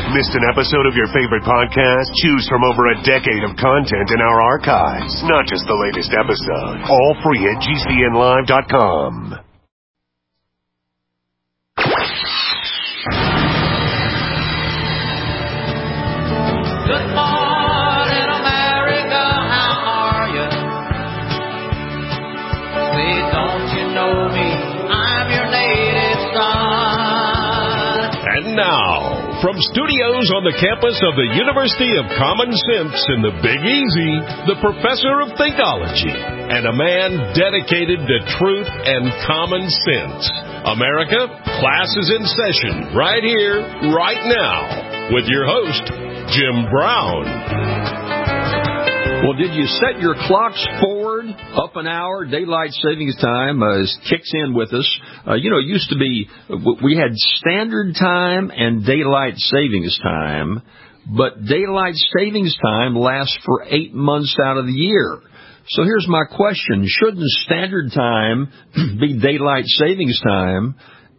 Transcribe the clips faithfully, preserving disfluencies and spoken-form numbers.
Missed an episode of your favorite podcast? Choose from over a decade of content in our archives, not just the latest episode. All free at G C N live dot com. Good morning, America, how are you? Say, don't you know me? I'm your native son. And now, from studios on the campus of the University of Common Sense in the Big Easy, the professor of Thinkology, and a man dedicated to truth and common sense. America, class is in session right here, right now, with your host, Jim Brown. Well, did you set your clocks forward up an hour? Daylight savings time uh, kicks in with us. Uh, you know, it used to be we had standard time and daylight savings time, but daylight savings time lasts for eight months out of the year. So here's my question. Shouldn't standard time be daylight savings time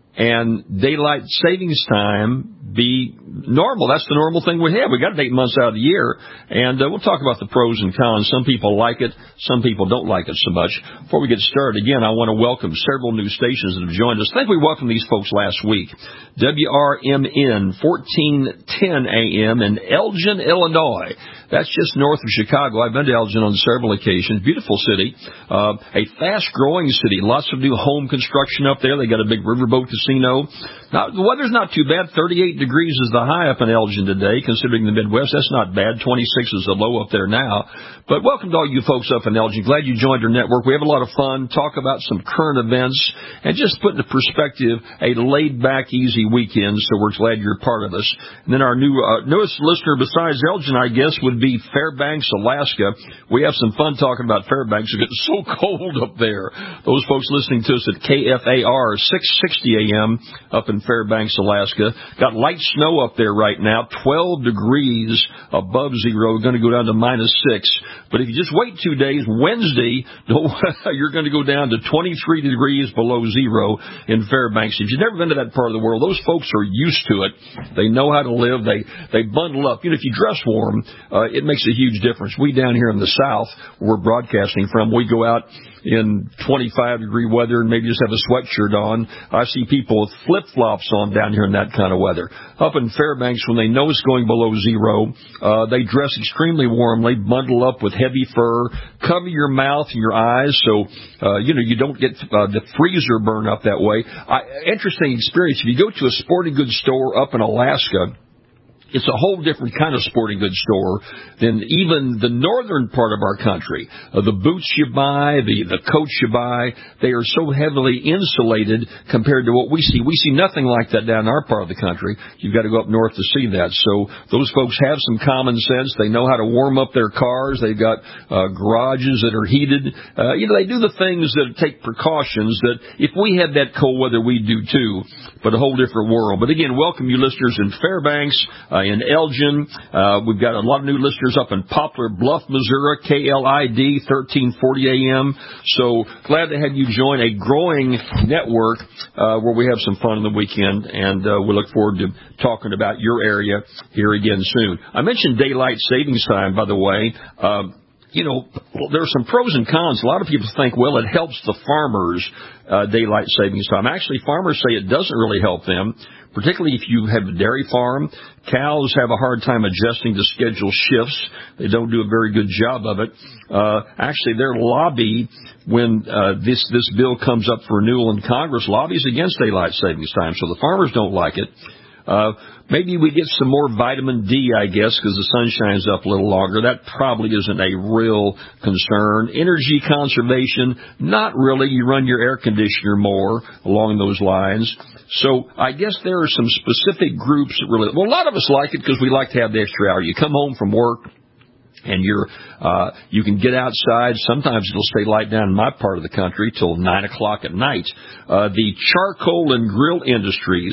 and daylight savings time be normal? That's the normal thing we have. We got eight months out of the year, and uh, we'll talk about the pros and cons. Some people like it, some people don't like it so much. Before we get started, again, I want to welcome several new stations that have joined us. I think we welcomed these folks last week. W R M N fourteen ten A M in Elgin, Illinois. That's just north of Chicago. I've been to Elgin on several occasions. Beautiful city, uh, a fast-growing city. Lots of new home construction up there. They got a big riverboat casino. Now, the weather's not too bad. thirty-eight degrees is the high up in Elgin today, considering the Midwest. That's not bad. twenty-six is the low up there now. But welcome to all you folks up in Elgin. Glad you joined our network. We have a lot of fun, talk about some current events, and just put into perspective a laid-back, easy weekend, so we're glad you're part of us. And then our new uh, newest listener besides Elgin, I guess, would be Fairbanks, Alaska. We have some fun talking about Fairbanks. It gets so cold up there. Those folks listening to us at K F A R six sixty A M up in Fairbanks, Alaska. Got light snow up there right now, twelve degrees above zero, going to go down to minus six. But if you just wait two days, Wednesday, you're going to go down to twenty-three degrees below zero in Fairbanks. If you've never been to that part of the world, those folks are used to it. They know how to live. They they bundle up. You know, if you dress warm, uh, it makes a huge difference. We down here in the South, where we're broadcasting from, we go out in twenty-five degree weather and maybe just have a sweatshirt on. I see people with flip-flops on down here in that kind of weather. Up in Fairbanks, when they know it's going below zero, uh, they dress extremely warm. They bundle up with heavy fur, cover your mouth and your eyes so, uh, you know, you don't get uh, the freezer burn up that way. I, interesting experience. If you go to a sporting goods store up in Alaska, it's a whole different kind of sporting goods store than even the northern part of our country. Uh, the boots you buy, the, the coats you buy, they are so heavily insulated compared to what we see. We see nothing like that down in our part of the country. You've got to go up north to see that. So those folks have some common sense. They know how to warm up their cars. They've got uh, garages that are heated. Uh, you know, they do the things that take precautions that if we had that cold weather, we do too, but a whole different world. But again, welcome you listeners in Fairbanks, uh, in Elgin. Uh, we've got a lot of new listeners up in Poplar Bluff, Missouri, K L I D, thirteen forty A M. So glad to have you join a growing network uh, where we have some fun on the weekend, and uh, we look forward to talking about your area here again soon. I mentioned daylight savings time, by the way. Uh, You know, there are some pros and cons. A lot of people think, well, it helps the farmers, uh, daylight savings time. Actually, farmers say it doesn't really help them, particularly if you have a dairy farm. Cows have a hard time adjusting to schedule shifts. They don't do a very good job of it. Uh, actually, their lobby, when uh, this this bill comes up for renewal in Congress, lobbies against daylight savings time, so the farmers don't like it. Uh, maybe we get some more vitamin D, I guess, because the sun shines up a little longer. That probably isn't a real concern. Energy conservation, not really. You run your air conditioner more along those lines. So I guess there are some specific groups that really, well, a lot of us like it because we like to have the extra hour. You come home from work and you're, uh, you can get outside. Sometimes it'll stay light down in my part of the country till nine o'clock at night. Uh, the charcoal and grill industries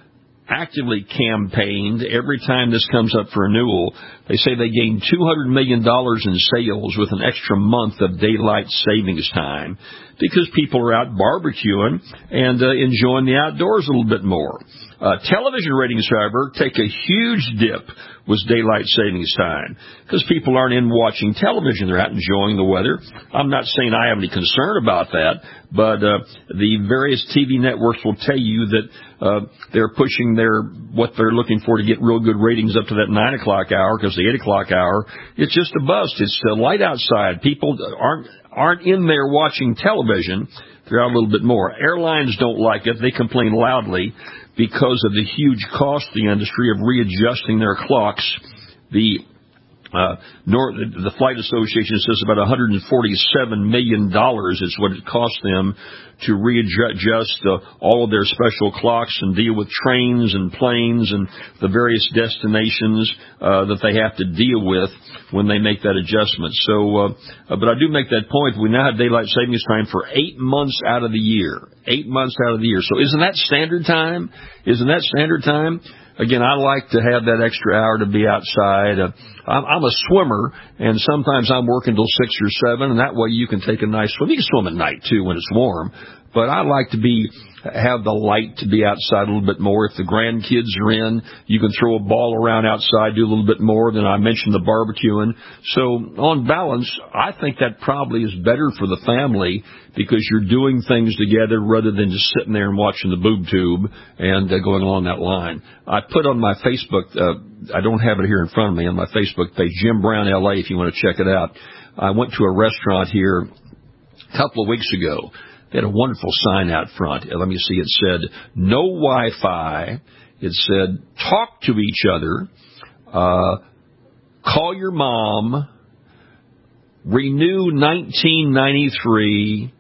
actively campaigned every time this comes up for renewal. They say they gained two hundred million dollars in sales with an extra month of daylight savings time because people are out barbecuing and uh, enjoying the outdoors a little bit more. Uh, television ratings, however, take a huge dip with daylight savings time because people aren't in watching television. They're out enjoying the weather. I'm not saying I have any concern about that, but uh, the various T V networks will tell you that uh, they're pushing their what they're looking for to get real good ratings up to that nine o'clock hour because the eight o'clock hour, it's just a bust. It's uh, light outside. People aren't aren't in there watching television. They're out a little bit more. Airlines don't like it. They complain loudly because of the huge cost to the industry of readjusting their clocks. The uh, Nor- the Flight Association says about one hundred forty-seven million dollars is what it costs them to readjust uh, all of their special clocks and deal with trains and planes and the various destinations uh, that they have to deal with when they make that adjustment. So, uh, uh, but I do make that point. We now have daylight savings time for eight months out of the year. Eight months out of the year. So isn't that standard time? Isn't that standard time? Again, I like to have that extra hour to be outside. Uh, I'm, I'm a swimmer, and sometimes I'm working till six or seven, and that way you can take a nice swim. You can swim at night, too, when it's warm. But I like to be have the light to be outside a little bit more. If the grandkids are in, you can throw a ball around outside, do a little bit more. Then I mentioned the barbecuing. So on balance, I think that probably is better for the family because you're doing things together rather than just sitting there and watching the boob tube and uh, going along that line. I put on my Facebook, uh, I don't have it here in front of me, on my Facebook page, Jim Brown L A, if you want to check it out. I went to a restaurant here a couple of weeks ago. They had a wonderful sign out front. Let me see. It said, no Wi-Fi. It said, talk to each other. Uh, call your mom. Renew nineteen ninety-three.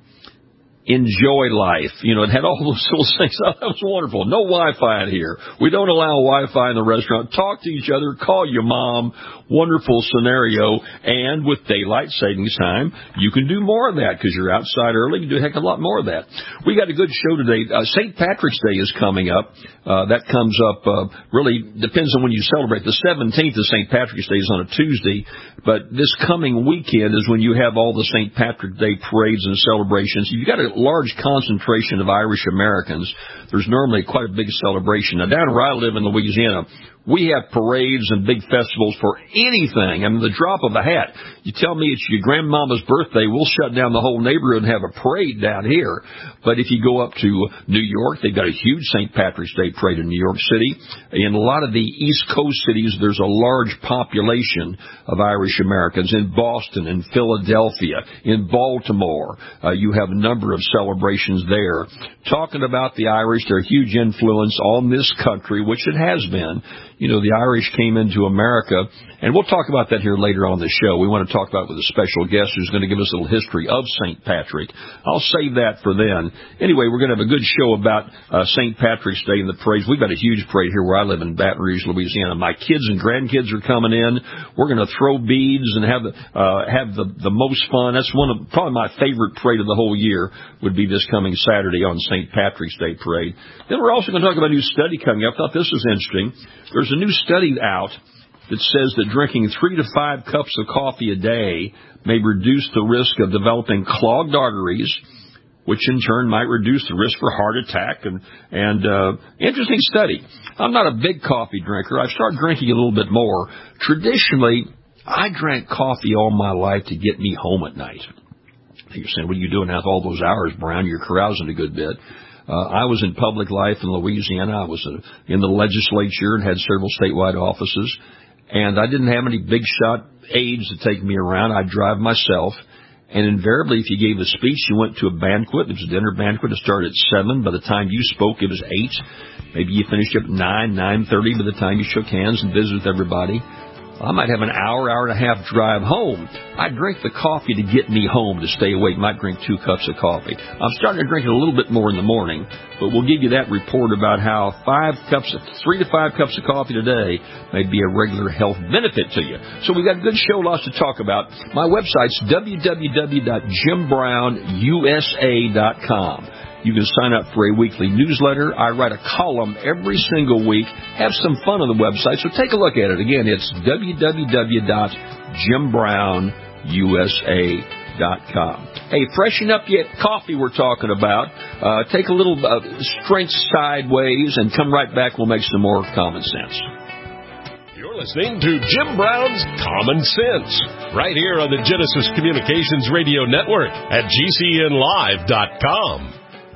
Enjoy life. You know, it had all those little things. That was wonderful. No Wi-Fi in here. We don't allow Wi-Fi in the restaurant. Talk to each other. Call your mom. Wonderful scenario. And with daylight savings time, you can do more of that because you're outside early. You do a heck of a lot more of that. We got a good show today. Uh, Saint Patrick's Day is coming up. Uh, that comes up, uh, really depends on when you celebrate. The seventeenth of Saint Patrick's Day is on a Tuesday, but this coming weekend is when you have all the Saint Patrick's Day parades and celebrations. You've got a large concentration of Irish Americans. There's normally quite a big celebration. Now, down where I live in Louisiana, we have parades and big festivals for anything. I mean, the drop of a hat. You tell me it's your grandmama's birthday, we'll shut down the whole neighborhood and have a parade down here. But if you go up to New York, they've got a huge Saint Patrick's Day parade in New York City. In a lot of the East Coast cities, there's a large population of Irish Americans. In Boston, in Philadelphia, in Baltimore, uh, you have a number of celebrations there. Talking about the Irish, they're a huge influence on this country, which it has been. You know, the Irish came into America, and we'll talk about that here later on the show. We want to talk about it with a special guest who's going to give us a little history of Saint Patrick. I'll save that for then. Anyway, we're going to have a good show about uh, Saint Patrick's Day and the parades. We've got a huge parade here where I live in Baton Rouge, Louisiana. My kids and grandkids are coming in. We're going to throw beads and have, uh, have the, the most fun. That's one of probably my favorite parade of the whole year would be this coming Saturday on Saint Patrick's Day parade. Then we're also going to talk about a new study coming up. I thought this was interesting. There's a new study out that says that drinking three to five cups of coffee a day may reduce the risk of developing clogged arteries, which in turn might reduce the risk for heart attack. And, and uh, interesting study. I'm not a big coffee drinker. I've started drinking a little bit more. Traditionally, I drank coffee all my life to get me home at night. You're saying, what are you doing out all those hours, Brown? You're carousing a good bit. Uh, I was in public life in Louisiana. I was uh, in the legislature and had several statewide offices. And I didn't have any big shot aides to take me around. I'd drive myself. And invariably, if you gave a speech, you went to a banquet. It was a dinner banquet. It started at seven. By the time you spoke, it was eight. Maybe you finished up at nine, nine thirty by the time you shook hands and visited with everybody. I might have an hour, hour and a half drive home. I drink the coffee to get me home to stay awake. Might drink two cups of coffee. I'm starting to drink it a little bit more in the morning, but we'll give you that report about how five cups, of, three to five cups of coffee today may be a regular health benefit to you. So we've got a good show, lots to talk about. My website's w w w dot jim brown u s a dot com. You can sign up for a weekly newsletter. I write a column every single week. Have some fun on the website, so take a look at it. Again, it's w w w dot jim brown u s a dot com. Hey, freshen up your coffee we're talking about. Uh, take a little uh, strength sideways and come right back. We'll make some more common sense. You're listening to Jim Brown's Common Sense, right here on the Genesis Communications Radio Network at G C N live dot com.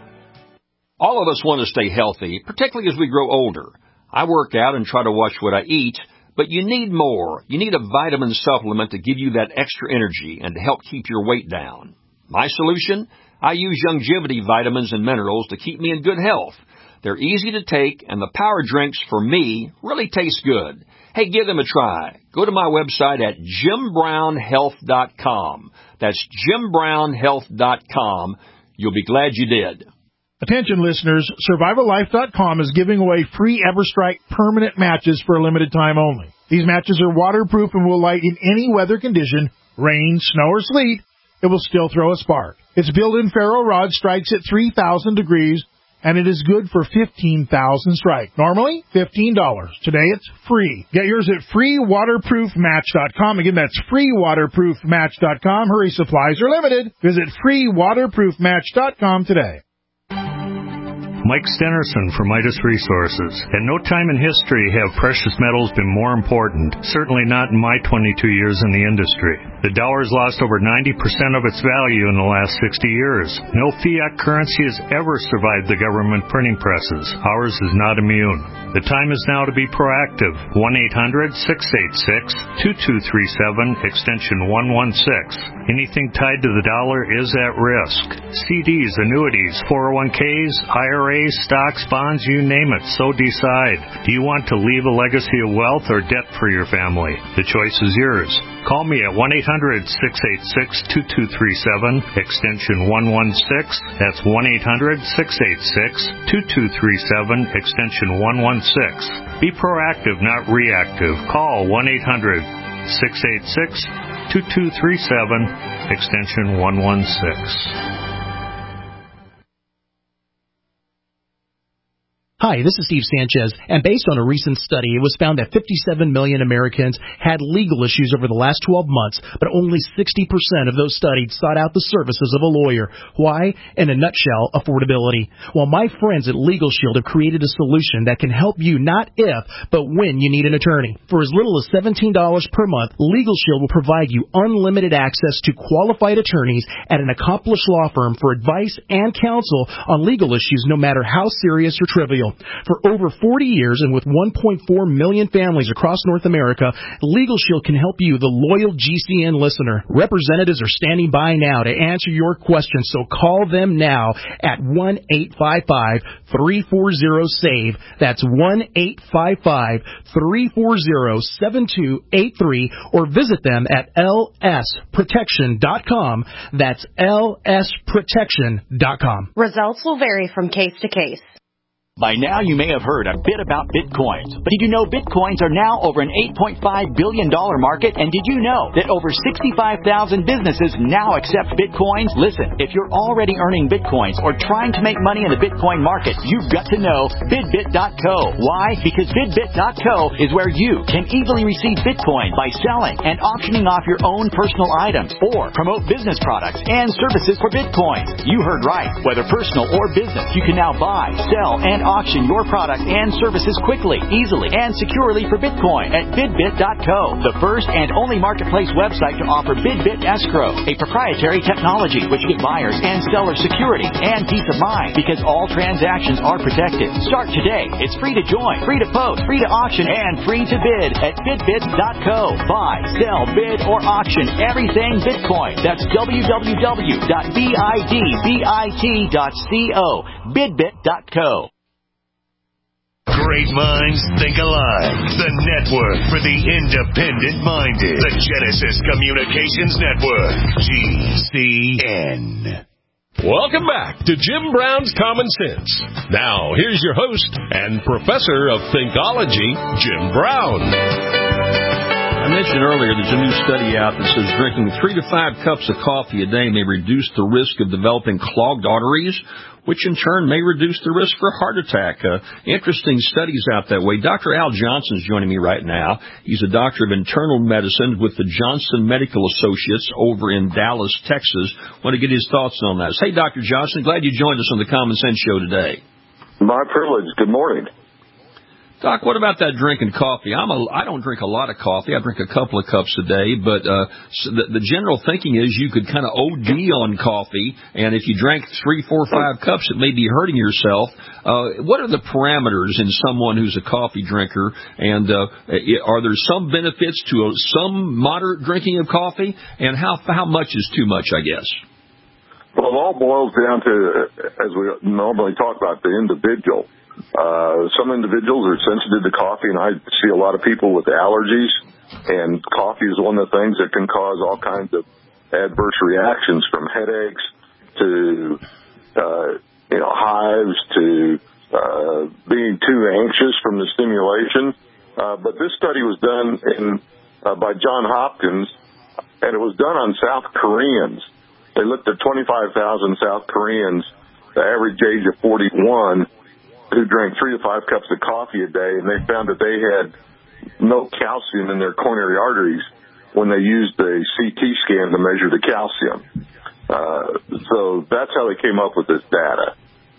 All of us want to stay healthy, particularly as we grow older. I work out and try to watch what I eat, but you need more. You need a vitamin supplement to give you that extra energy and to help keep your weight down. My solution? I use Longevity vitamins and minerals to keep me in good health. They're easy to take, and the power drinks, for me, really taste good. Hey, give them a try. Go to my website at Jim Brown Health dot com. That's Jim Brown Health dot com. You'll be glad you did. Attention listeners, Survival Life dot com is giving away free EverStrike permanent matches for a limited time only. These matches are waterproof and will light in any weather condition, rain, snow, or sleet. It will still throw a spark. Its built-in ferro rod strikes at three thousand degrees, and it is good for fifteen thousand strike. Normally, fifteen dollars. Today, it's free. Get yours at free waterproof match dot com. Again, that's free waterproof match dot com. Hurry, supplies are limited. Visit free waterproof match dot com today. Mike Stenerson from Midas Resources. At no time in history have precious metals been more important, certainly not in my twenty-two years in the industry. The dollar's lost over ninety percent of its value in the last sixty years. No fiat currency has ever survived the government printing presses. Ours is not immune. The time is now to be proactive. one eight hundred six eight six two two three seven, extension one one six. Anything tied to the dollar is at risk. C Ds, annuities, four oh one Ks, I R As, stocks, bonds, you name it, so decide. Do you want to leave a legacy of wealth or debt for your family? The choice is yours. Call me at one eight hundred six eight six two two three seven, extension one one six. That's one eight hundred six eight six two two three seven, extension one one six. Be proactive, not reactive. Call one eight hundred six eight six two two three seven, extension one one six. Hi, this is Steve Sanchez, and based on a recent study, it was found that fifty-seven million Americans had legal issues over the last twelve months, but only sixty percent of those studied sought out the services of a lawyer. Why? In a nutshell, affordability. Well, my friends at Legal Shield have created a solution that can help you not if, but when you need an attorney. For as little as seventeen dollars per month, Legal Shield will provide you unlimited access to qualified attorneys at an accomplished law firm for advice and counsel on legal issues, no matter how serious or trivial. For over forty years and with one point four million families across North America, Legal Shield can help you, the loyal G C N listener. Representatives are standing by now to answer your questions, so call them now at one eight five five three four zero SAVE. That's one eight five five three four zero seven two eight three, or visit them at L S protection dot com. That's L S protection dot com. Results will vary from case to case. By now, you may have heard a bit about Bitcoins. But did you know Bitcoins are now over an eight point five billion dollars market? And did you know that over sixty-five thousand businesses now accept Bitcoins? Listen, if you're already earning Bitcoins or trying to make money in the Bitcoin market, you've got to know Bidbit dot co. Why? Because Bidbit dot co is where you can easily receive Bitcoin by selling and auctioning off your own personal items or promote business products and services for Bitcoins. You heard right. Whether personal or business, you can now buy, sell, and auction your products and services quickly, easily, and securely for Bitcoin at Bidbit dot co, the first and only marketplace website to offer Bidbit Escrow, a proprietary technology which gives buyers and sellers security and peace of mind because all transactions are protected. Start today. It's free to join, free to post, free to auction, and free to bid at Bidbit dot co. Buy, sell, bid, or auction everything Bitcoin. That's w w w dot bidbit dot co. Bidbit dot co. Great minds think alike. The network for the independent-minded. The Genesis Communications Network. G C N. Welcome back to Jim Brown's Common Sense. Now, here's your host and professor of Thinkology, Jim Brown. I mentioned earlier there's a new study out that says drinking three to five cups of coffee a day may reduce the risk of developing clogged arteries, which in turn may reduce the risk for heart attack. Uh, interesting studies out that way. Doctor Al Johnson is joining me right now. He's a doctor of internal medicine with the Johnson Medical Associates over in Dallas, Texas. Want to get his thoughts on that. Hey, Doctor Johnson, glad you joined us on the Common Sense Show today. My privilege. Good morning. Doc, what about that drinking coffee? I'm a, I don't drink a lot of coffee. I drink a couple of cups a day, but uh, so the, the general thinking is you could kind of O D on coffee, and if you drank three, four, five cups, it may be hurting yourself. Uh, what are the parameters in someone who's a coffee drinker, and uh, are there some benefits to a, some moderate drinking of coffee, and how how much is too much, I guess? Well, it all boils down to, as we normally talk about, the individual. Uh, some individuals are sensitive to coffee, and I see a lot of people with allergies, and coffee is one of the things that can cause all kinds of adverse reactions, from headaches to, uh, you know, hives to uh, being too anxious from the stimulation. Uh, but this study was done in, uh, by Johns Hopkins, and it was done on South Koreans. They looked at twenty-five thousand South Koreans, the average age of forty-one, who drank three to five cups of coffee a day, and they found that they had no calcium in their coronary arteries when they used a C T scan to measure the calcium. Uh, so that's how they came up with this data.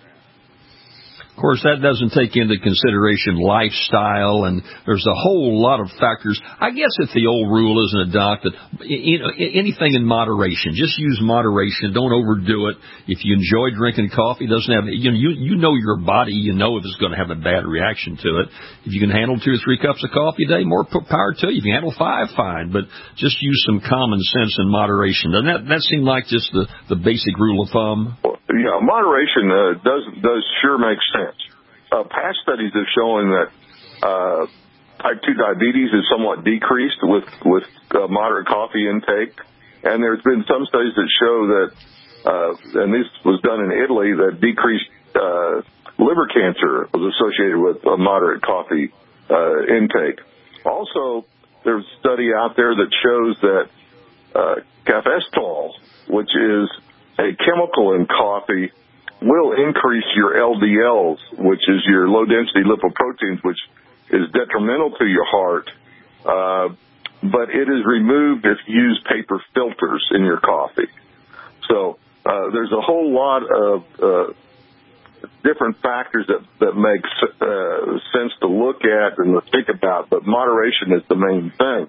Of course, that doesn't take into consideration lifestyle, and there's a whole lot of factors. I guess if the old rule isn't a doc that, you know, anything in moderation, just use moderation. Don't overdo it. If you enjoy drinking coffee, doesn't have, you know, you, you know your body, you know if it's going to have a bad reaction to it. If you can handle two or three cups of coffee a day, more power to you. If you handle five, fine, but just use some common sense and moderation. Doesn't that, that seem like just the, the basic rule of thumb? Well, yeah, moderation uh, does does sure make sense. Uh, past studies have shown that uh, type two diabetes is somewhat decreased with with uh, moderate coffee intake, and there's been some studies that show that, uh, and this was done in Italy, that decreased uh, liver cancer was associated with a moderate coffee uh, intake. Also, there's a study out there that shows that uh, cafestol, which is a chemical in coffee, will increase your L D Ls, which is your low-density lipoproteins, which is detrimental to your heart. Uh, but it is removed if you use paper filters in your coffee. So uh, there's a whole lot of uh, different factors that, that make uh, sense to look at and to think about, but moderation is the main thing.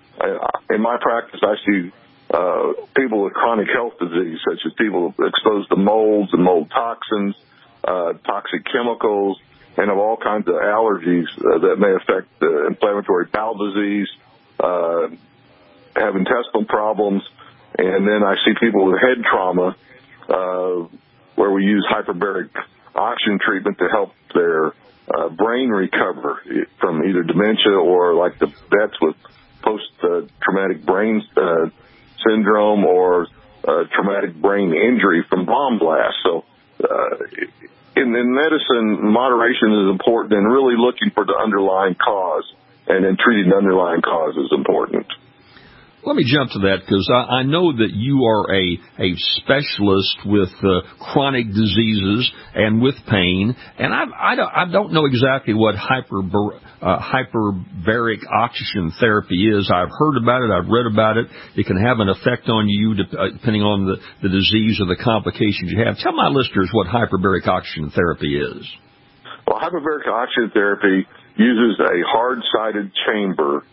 I, in my practice, I see Uh, people with chronic health disease, such as people exposed to molds and mold toxins, uh, toxic chemicals, and of all kinds of allergies uh, that may affect uh, inflammatory bowel disease, uh, have intestinal problems, and then I see people with head trauma, uh, where we use hyperbaric oxygen treatment to help their uh, brain recover from either dementia or, like the vets with post-traumatic uh, brain uh, syndrome or uh, traumatic brain injury from bomb blast. So uh, in, in medicine, moderation is important, and really looking for the underlying cause, and then treating the underlying cause is important. Let me jump to that, because I, I know that you are a, a specialist with uh, chronic diseases and with pain, and I, I, don't, I don't know exactly what hyper, uh, hyperbaric oxygen therapy is. I've heard about it. I've read about it. It can have an effect on you depending on the, the disease or the complications you have. Tell my listeners what hyperbaric oxygen therapy is. Well, hyperbaric oxygen therapy uses a hard-sided chamber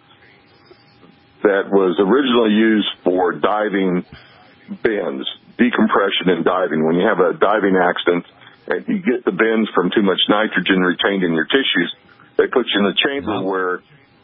that was originally used for diving bends, decompression and diving. When you have a diving accident and you get the bends from too much nitrogen retained in your tissues, they put you in a chamber where...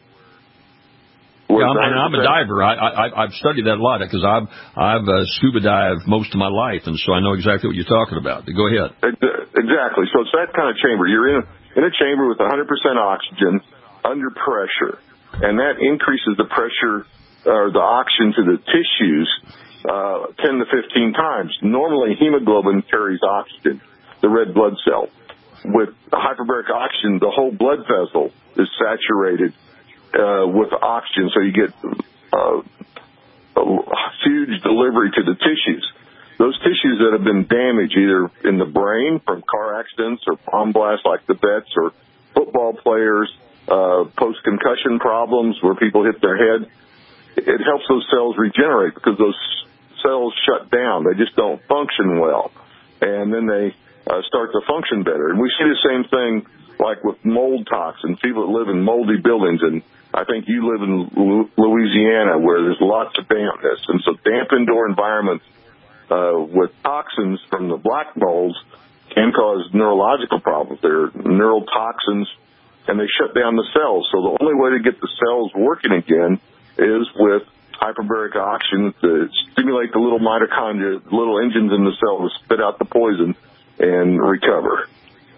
where yeah, I'm, I'm a diver. I, I, I've studied that a lot because I've, I've uh, scuba dived most of my life, and so I know exactly what you're talking about. Go ahead. Exactly. So it's that kind of chamber. You're in a, in a chamber with one hundred percent oxygen under pressure, and that increases the pressure or the oxygen to the tissues uh, ten to fifteen times. Normally, hemoglobin carries oxygen, the red blood cell. With hyperbaric oxygen, the whole blood vessel is saturated uh, with oxygen, so you get uh, a huge delivery to the tissues. Those tissues that have been damaged either in the brain from car accidents or bomb blasts like the vets or football players, uh, post-concussion problems where people hit their head, it helps those cells regenerate because those cells shut down. They just don't function well. And then they uh, start to function better. And we see the same thing like with mold toxins, people that live in moldy buildings. And I think you live in Louisiana where there's lots of dampness. And so damp indoor environments Uh, with toxins from the black molds can cause neurological problems. They're neurotoxins, and they shut down the cells. So the only way to get the cells working again is with hyperbaric oxygen to stimulate the little mitochondria, little engines in the cell to spit out the poison and recover.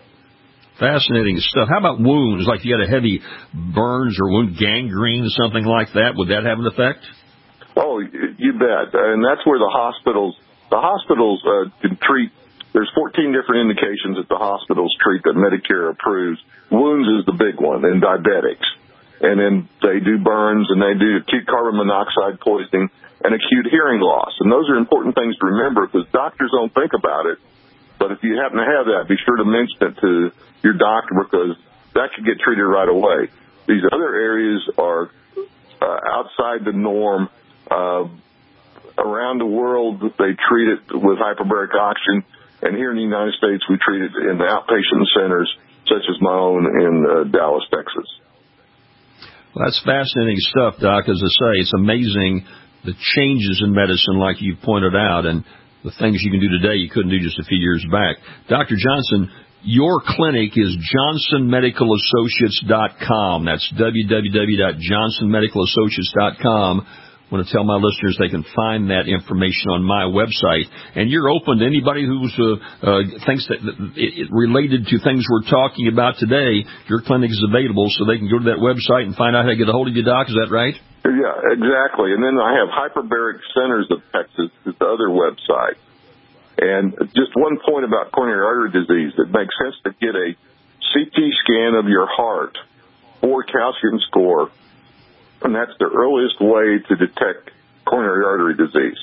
Fascinating stuff. How about wounds? Like you had a heavy burns or wound gangrene or something like that. Would that have an effect? Oh, you bet. And that's where the hospitals The hospitals uh, can treat, there's fourteen different indications that the hospitals treat that Medicare approves. Wounds is the big one, and diabetics. And then they do burns, and they do acute carbon monoxide poisoning and acute hearing loss. And those are important things to remember because doctors don't think about it. But if you happen to have that, be sure to mention it to your doctor because that could get treated right away. These other areas are uh, outside the norm. Uh, Around the world, they treat it with hyperbaric oxygen, and here in the United States, we treat it in the outpatient centers, such as my own in uh, Dallas, Texas. Well, that's fascinating stuff, Doc. As I say, it's amazing the changes in medicine, like you pointed out, and the things you can do today you couldn't do just a few years back. Doctor Johnson, your clinic is johnson medical associates dot com. That's w w w dot johnson medical associates dot com. I want to tell my listeners they can find that information on my website. And you're open to anybody who's uh, uh, thinks that it, it related to things we're talking about today. Your clinic is available, so they can go to that website and find out how to get a hold of you, Doc. Is that right? Yeah, exactly. And then I have Hyperbaric Centers of Texas, is the other website. And just one point about coronary artery disease. It makes sense to get a C T scan of your heart or calcium score, and that's the earliest way to detect coronary artery disease.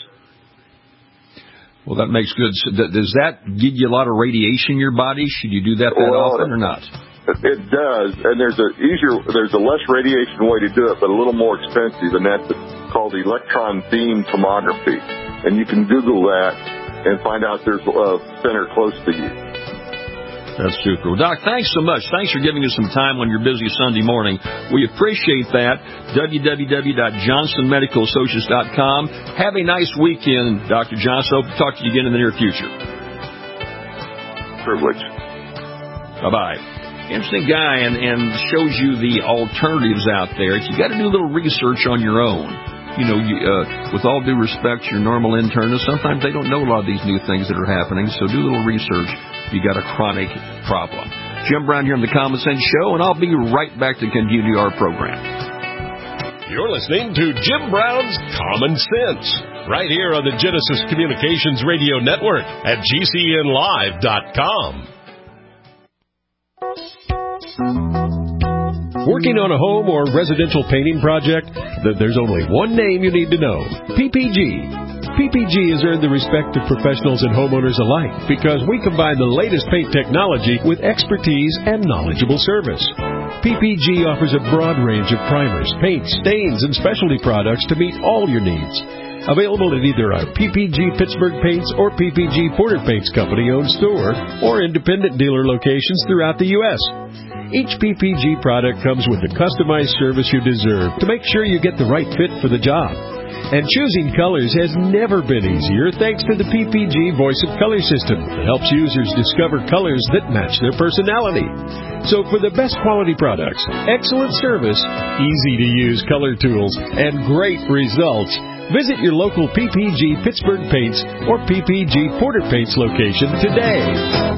Well, that makes good. Does that give you a lot of radiation in your body? Should you do that that well, often or not? It does, and there's a easier, there's a less radiation way to do it, but a little more expensive, and that's called electron beam tomography. And you can Google that and find out there's a center close to you. That's super. Well, Doc, thanks so much. Thanks for giving us some time on your busy Sunday morning. We appreciate that. w w w dot johnson medical associates dot com. Have a nice weekend, Doctor Johnson. Hope to talk to you again in the near future. Privilege. Bye-bye. Interesting guy, and, and shows you the alternatives out there. You got to do a little research on your own. You know, you, uh, with all due respect, your normal internist, sometimes they don't know a lot of these new things that are happening, so do a little research if you got a chronic problem. Jim Brown here on the Common Sense Show, and I'll be right back to continue our program. You're listening to Jim Brown's Common Sense, right here on the Genesis Communications Radio Network at G C N live dot com. Working on a home or residential painting project? There's only one name you need to know. P P G. P P G has earned the respect of professionals and homeowners alike because we combine the latest paint technology with expertise and knowledgeable service. P P G offers a broad range of primers, paints, stains, and specialty products to meet all your needs. Available at either our P P G Pittsburgh Paints or P P G Porter Paints Company-owned store or independent dealer locations throughout the U S Each P P G product comes with the customized service you deserve to make sure you get the right fit for the job. And choosing colors has never been easier thanks to the P P G Voice of Color system that helps users discover colors that match their personality. So for the best quality products, excellent service, easy-to-use color tools, and great results, visit your local P P G Pittsburgh Paints or P P G Porter Paints location today.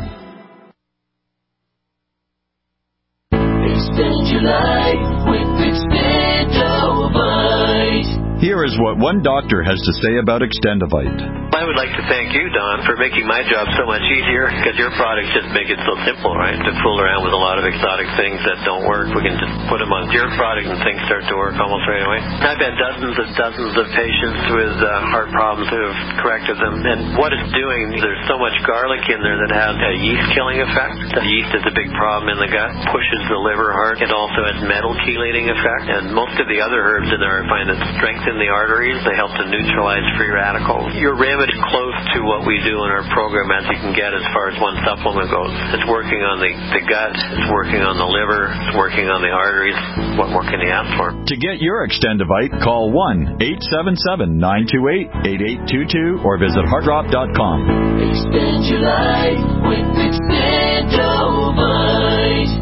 Extend your life with Extendovite. Here is what one doctor has to say about Extendovite. I would like to thank you, Don, for making my job so much easier, because your products just make it so simple, right? To fool around with a lot of exotic things that don't work, we can just put them on your product and things start to work almost right away. I've had dozens and dozens of patients with uh, heart problems who have corrected them, and what it's doing, there's so much garlic in there that has a yeast-killing effect. The yeast is a big problem in the gut, pushes the liver hard. It also has metal chelating effect, and most of the other herbs in there I find that strengthen the arteries. They help to neutralize free radicals. Your remedy is close to what we do in our program as you can get as far as one supplement goes. It's working on the, the gut, it's working on the liver, it's working on the arteries. What more can you ask for? To get your Extendivite, call one eight seven seven, nine two eight, eight eight two two or visit heart drop dot com. Extend your life with Extendivite.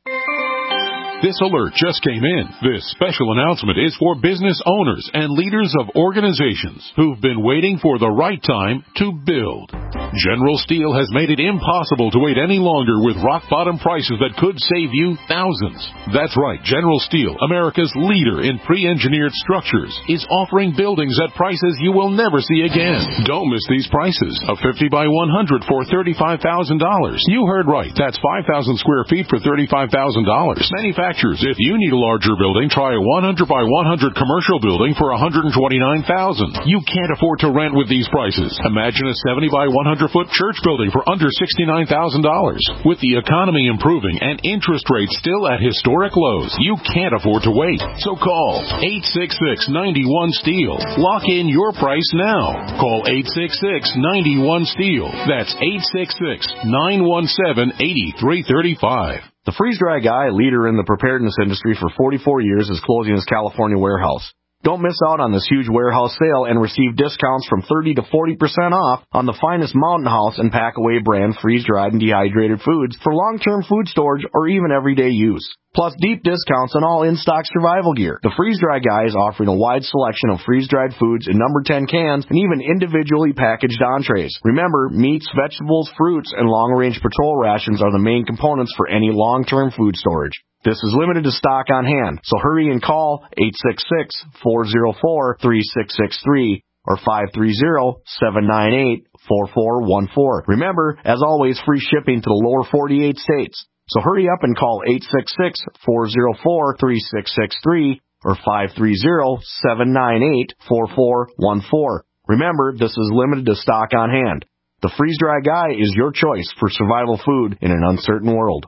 This alert just came in. This special announcement is for business owners and leaders of organizations who've been waiting for the right time to build. General Steel has made it impossible to wait any longer with rock-bottom prices that could save you thousands. That's right, General Steel, America's leader in pre-engineered structures, is offering buildings at prices you will never see again. Don't miss these prices. A fifty by one hundred for thirty-five thousand dollars. You heard right. That's five thousand square feet for thirty-five thousand dollars. Manufacturers, if you need a larger building, try a one hundred by one hundred commercial building for one hundred twenty-nine thousand dollars. You can't afford to rent with these prices. Imagine a seventy by one hundred foot church building for under sixty-nine thousand dollars. With the economy improving and interest rates still at historic lows, you can't afford to wait. So call eight six six, nine one, STEEL. Lock in your price now. Call eight six six, nine one, STEEL. That's eight six six, nine one seven, eight three three five. The freeze-dry guy, leader in the preparedness industry for forty-four years, is closing his California warehouse. Don't miss out on this huge warehouse sale and receive discounts from thirty to forty percent off on the finest Mountain House and Packaway brand freeze-dried and dehydrated foods for long-term food storage or even everyday use. Plus deep discounts on all in-stock survival gear. The Freeze-Dry Guy is offering a wide selection of freeze-dried foods in number ten cans and even individually packaged entrees. Remember, meats, vegetables, fruits, and long-range patrol rations are the main components for any long-term food storage. This is limited to stock on hand, so hurry and call eight six six, four zero four, three six six three or five three zero, seven nine eight, four four one four. Remember, as always, free shipping to the lower forty-eight states. So hurry up and call eight six six, four zero four, three six six three or five three zero, seven nine eight, four four one four. Remember, this is limited to stock on hand. The Freeze-Dry Guy is your choice for survival food in an uncertain world.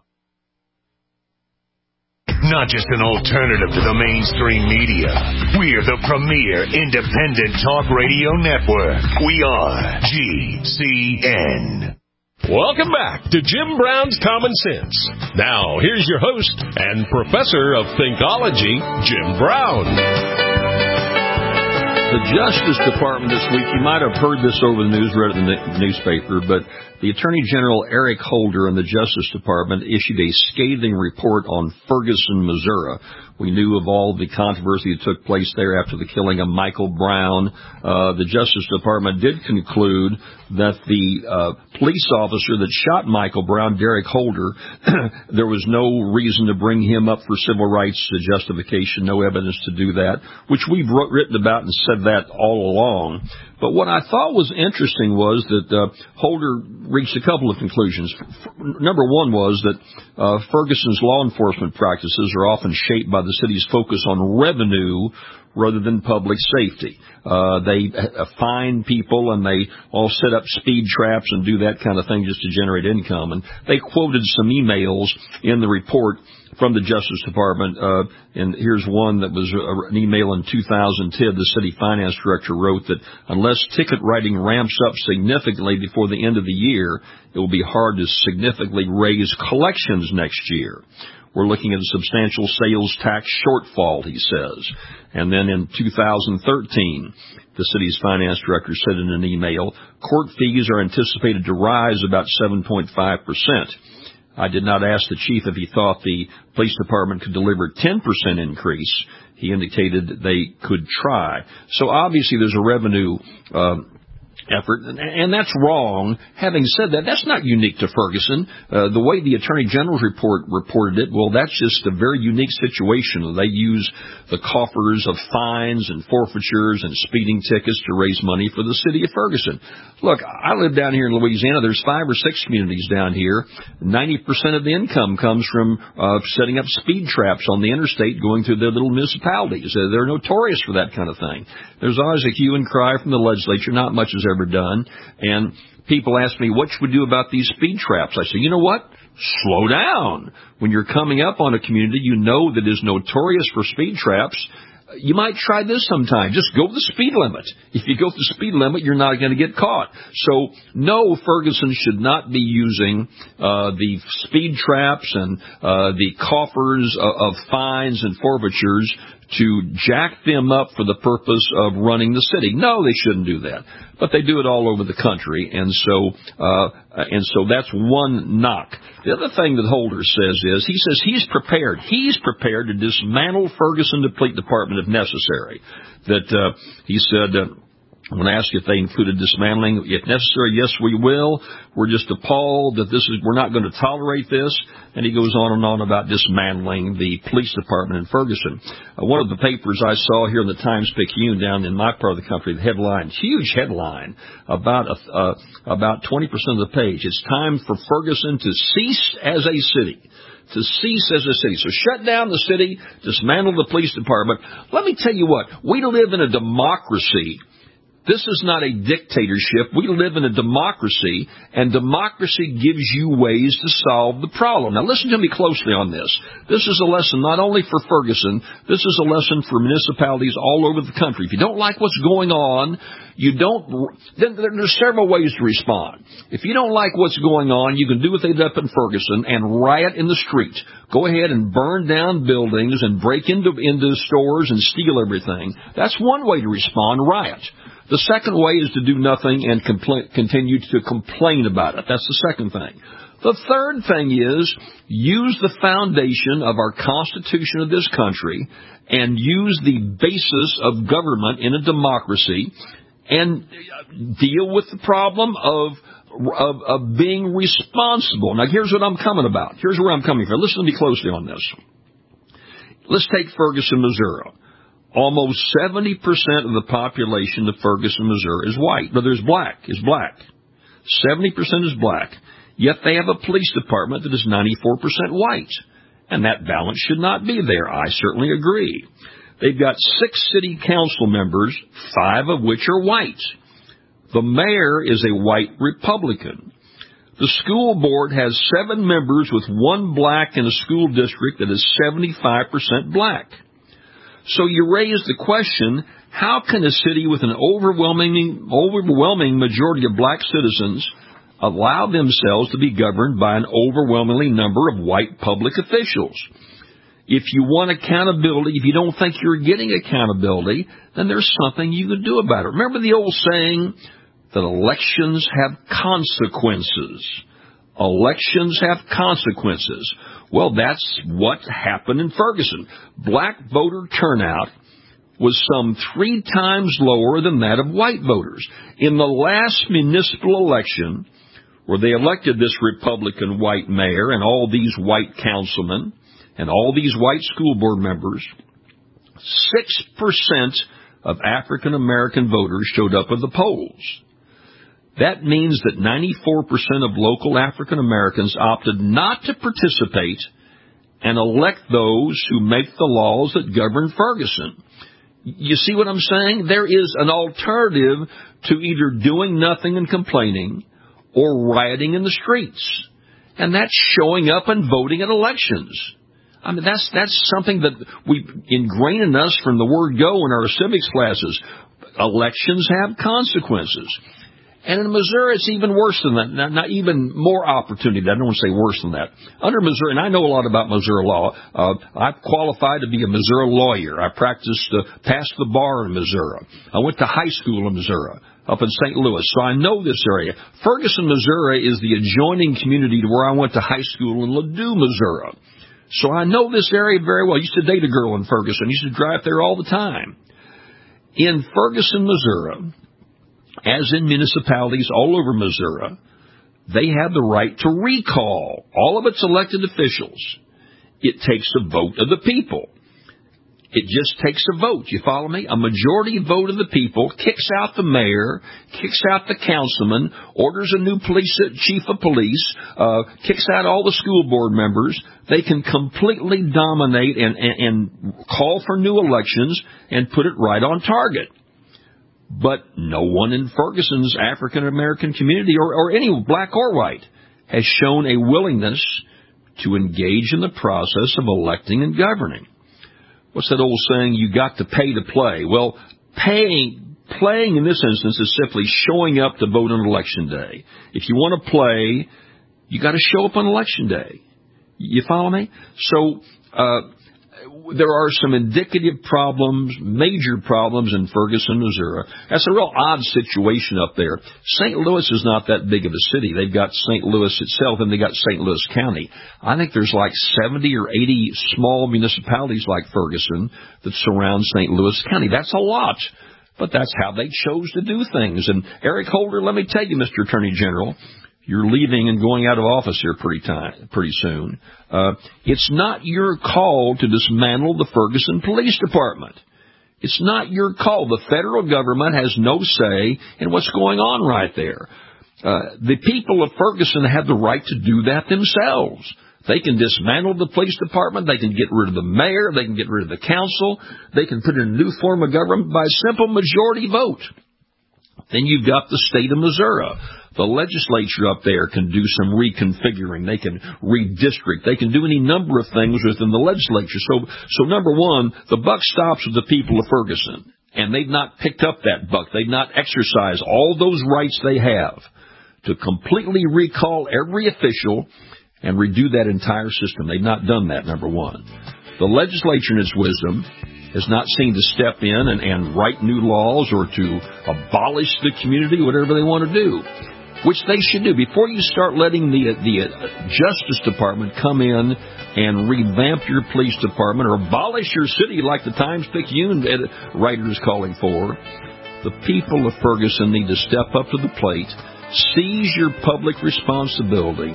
Not just an alternative to the mainstream media. We're the premier independent talk radio network. We are G C N. Welcome back to Jim Brown's Common Sense. Now, here's your host and professor of Thinkology, Jim Brown. The Justice Department this week, you might have heard this over the news, read it in the newspaper, but the Attorney General Eric Holder in the Justice Department issued a scathing report on Ferguson, Missouri. We knew of all the controversy that took place there after the killing of Michael Brown. Uh, the Justice Department did conclude that the uh, police officer that shot Michael Brown, Derek Holder, there was no reason to bring him up for civil rights justification, no evidence to do that, which we've wrote, written about and said that all along. But what I thought was interesting was that uh, Holder reached a couple of conclusions. F- number one was that uh, Ferguson's law enforcement practices are often shaped by the city's focus on revenue rather than public safety. Uh, they uh, fine people and they all set up speed traps and do that kind of thing just to generate income. And they quoted some emails in the report from the Justice Department, uh, and here's one that was a, an email in two thousand ten. The city finance director wrote that unless ticket writing ramps up significantly before the end of the year, it will be hard to significantly raise collections next year. We're looking at a substantial sales tax shortfall, he says. And then in two thousand thirteen, the city's finance director said in an email, court fees are anticipated to rise about seven point five percent. I did not ask the chief if he thought the police department could deliver a ten percent increase. He indicated they could try. So obviously there's a revenue uh, effort, and that's wrong. Having said that, that's not unique to Ferguson. Uh, the way the Attorney General's report reported it, well, that's just a very unique situation. They use the coffers of fines and forfeitures and speeding tickets to raise money for the city of Ferguson. Look, I live down here in Louisiana. There's five or six communities down here. ninety percent of the income comes from uh, setting up speed traps on the interstate going through their little municipalities. Uh, they're notorious for that kind of thing. There's always a hue and cry from the legislature. Not much is ever done. And people ask me, what should we do about these speed traps? I say, you know what? Slow down. When you're coming up on a community you know that is notorious for speed traps, you might try this sometime. Just go the speed limit. If you go the speed limit, you're not going to get caught. So, no, Ferguson should not be using uh, the speed traps and uh, the coffers of, of fines and forfeitures to jack them up for the purpose of running the city. No, they shouldn't do that. But they do it all over the country, and so uh, and so that's one knock. The other thing that Holder says is, he says he's prepared. He's prepared to dismantle Ferguson Police Department if necessary. That uh, he said... Uh, When asked if they included dismantling, if necessary, yes, we will. We're just appalled that this is, we're not going to tolerate this. And he goes on and on about dismantling the police department in Ferguson. Uh, one of the papers I saw here in the Times-Picayune down in my part of the country, the headline, huge headline, about a, uh, about twenty percent of the page. It's time for Ferguson to cease as a city. To cease as a city. So shut down the city, dismantle the police department. Let me tell you what, we live in a democracy. This is not a dictatorship. We live in a democracy, and democracy gives you ways to solve the problem. Now, listen to me closely on this. This is a lesson not only for Ferguson, this is a lesson for municipalities all over the country. If you don't like what's going on, you don't, then there's several ways to respond. If you don't like what's going on, you can do what they did up in Ferguson and riot in the street. Go ahead and burn down buildings and break into, into stores and steal everything. That's one way to respond, riot. The second way is to do nothing and compl- continue to complain about it. That's the second thing. The third thing is use the foundation of our Constitution of this country and use the basis of government in a democracy and deal with the problem of, of, of being responsible. Now, here's what I'm coming about. Here's where I'm coming from. Listen to me closely on this. Let's take Ferguson, Missouri. Almost seventy percent of the population of Ferguson, Missouri is white. But there's black, is black. seventy percent is black. Yet they have a police department that is ninety-four percent white. And that balance should not be there. I certainly agree. They've got six city council members, five of which are white. The mayor is a white Republican. The school board has seven members with one black in a school district that is seventy-five percent black. So you raise the question, how can a city with an overwhelming, overwhelming majority of black citizens allow themselves to be governed by an overwhelmingly number of white public officials? If you want accountability, if you don't think you're getting accountability, then there's something you can do about it. Remember the old saying that elections have consequences. Elections have consequences. Well, that's what happened in Ferguson. Black voter turnout was some three times lower than that of white voters. In the last municipal election, where they elected this Republican white mayor and all these white councilmen and all these white school board members, six percent of African American voters showed up at the polls. That means that ninety-four percent of local African Americans opted not to participate and elect those who make the laws that govern Ferguson. You see what I'm saying? There is an alternative to either doing nothing and complaining or rioting in the streets. And that's showing up and voting at elections. I mean, that's that's something that we ingrain in us from the word go in our civics classes. Elections have consequences. And in Missouri, it's even worse than that. Not, not even more opportunity. I don't want to say worse than that. Under Missouri, and I know a lot about Missouri law. Uh, I've qualified to be a Missouri lawyer. I practiced, uh, passed the bar in Missouri. I went to high school in Missouri, up in Saint Louis. So I know this area. Ferguson, Missouri is the adjoining community to where I went to high school in Ladue, Missouri. So I know this area very well. I used to date a girl in Ferguson. I used to drive there all the time. In Ferguson, Missouri, as in municipalities all over Missouri, they have the right to recall all of its elected officials. It takes a vote of the people. It just takes a vote. You follow me? A majority vote of the people kicks out the mayor, kicks out the councilman, orders a new police chief of police, uh, kicks out all the school board members. They can completely dominate and, and, and call for new elections and put it right on target. But no one in Ferguson's African-American community, or, or any black or white, has shown a willingness to engage in the process of electing and governing. What's that old saying, you got to pay to play? Well, paying, playing in this instance is simply showing up to vote on Election Day. If you want to play, you got to show up on Election Day. You follow me? So, uh, there are some indicative problems, major problems in Ferguson, Missouri. That's a real odd situation up there. Saint Louis is not that big of a city. They've got Saint Louis itself, and they got Saint Louis County. I think there's like seventy or eighty small municipalities like Ferguson that surround Saint Louis County. That's a lot, but that's how they chose to do things. And Eric Holder, let me tell you, Mister Attorney General, you're leaving and going out of office here pretty time, pretty soon. Uh, it's not your call to dismantle the Ferguson Police Department. It's not your call. The federal government has no say in what's going on right there. Uh, the people of Ferguson have the right to do that themselves. They can dismantle the police department. They can get rid of the mayor. They can get rid of the council. They can put in a new form of government by a simple majority vote. Then you've got the state of Missouri. The legislature up there can do some reconfiguring. They can redistrict. They can do any number of things within the legislature. So, so number one, the buck stops with the people of Ferguson. And they've not picked up that buck. They've not exercised all those rights they have to completely recall every official and redo that entire system. They've not done that, number one. The legislature, in its wisdom, has not seen to step in and, and write new laws or to abolish the community, whatever they want to do, which they should do. Before you start letting the, the Justice Department come in and revamp your police department or abolish your city like the Times-Picayune writer is calling for, the people of Ferguson need to step up to the plate, seize your public responsibility,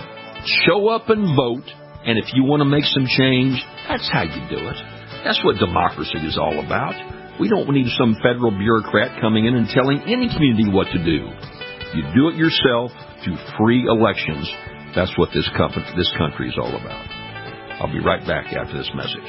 show up and vote, and if you want to make some change, that's how you do it. That's what democracy is all about. We don't need some federal bureaucrat coming in and telling any community what to do. You do it yourself through free elections. That's what this, company, this country is all about. I'll be right back after this message.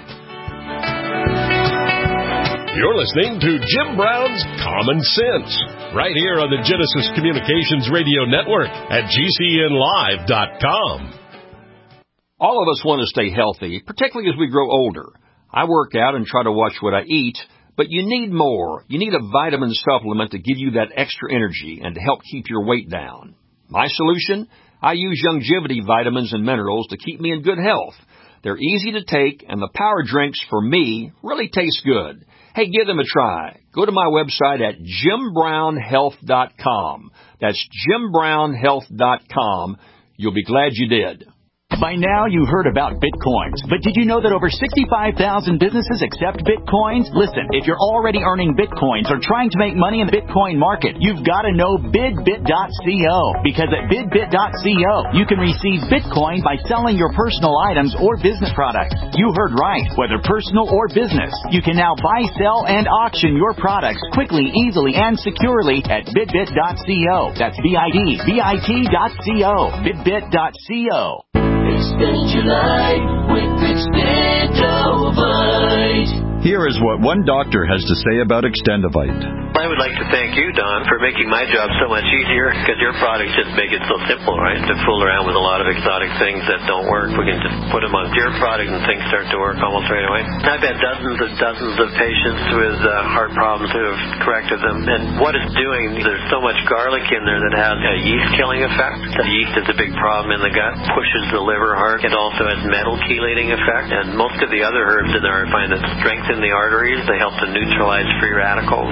You're listening to Jim Brown's Common Sense, right here on the Genesis Communications Radio Network at G C N live dot com. All of us want to stay healthy, particularly as we grow older. I work out and try to watch what I eat, but you need more. You need a vitamin supplement to give you that extra energy and to help keep your weight down. My solution? I use Youngevity vitamins and minerals to keep me in good health. They're easy to take, and the power drinks, for me, really taste good. Hey, give them a try. Go to my website at jim brown health dot com. That's jim brown health dot com. You'll be glad you did. By now, you heard about Bitcoins, but did you know that over sixty-five thousand businesses accept Bitcoins? Listen, if you're already earning Bitcoins or trying to make money in the Bitcoin market, you've got to know bidbit dot co, because at bidbit dot co, you can receive Bitcoin by selling your personal items or business products. You heard right, whether personal or business. You can now buy, sell, and auction your products quickly, easily, and securely at bidbit dot co. That's B I D B I T dot co, bidbit dot co. Extend your life with Extendovite. Here is what one doctor has to say about Extendovite. I would like to thank you, Don, for making my job so much easier, because your products just make it so simple, right? To fool around with a lot of exotic things that don't work, we can just put them on your product and things start to work almost right away. I've had dozens and dozens of patients with uh, heart problems who have corrected them, and what it's doing, there's so much garlic in there that has a yeast-killing effect. The yeast is a big problem in the gut, pushes the liver hard. It also has metal chelating effect, and most of the other herbs in there I find that strengthen the arteries. They help to neutralize free radicals. Your remedy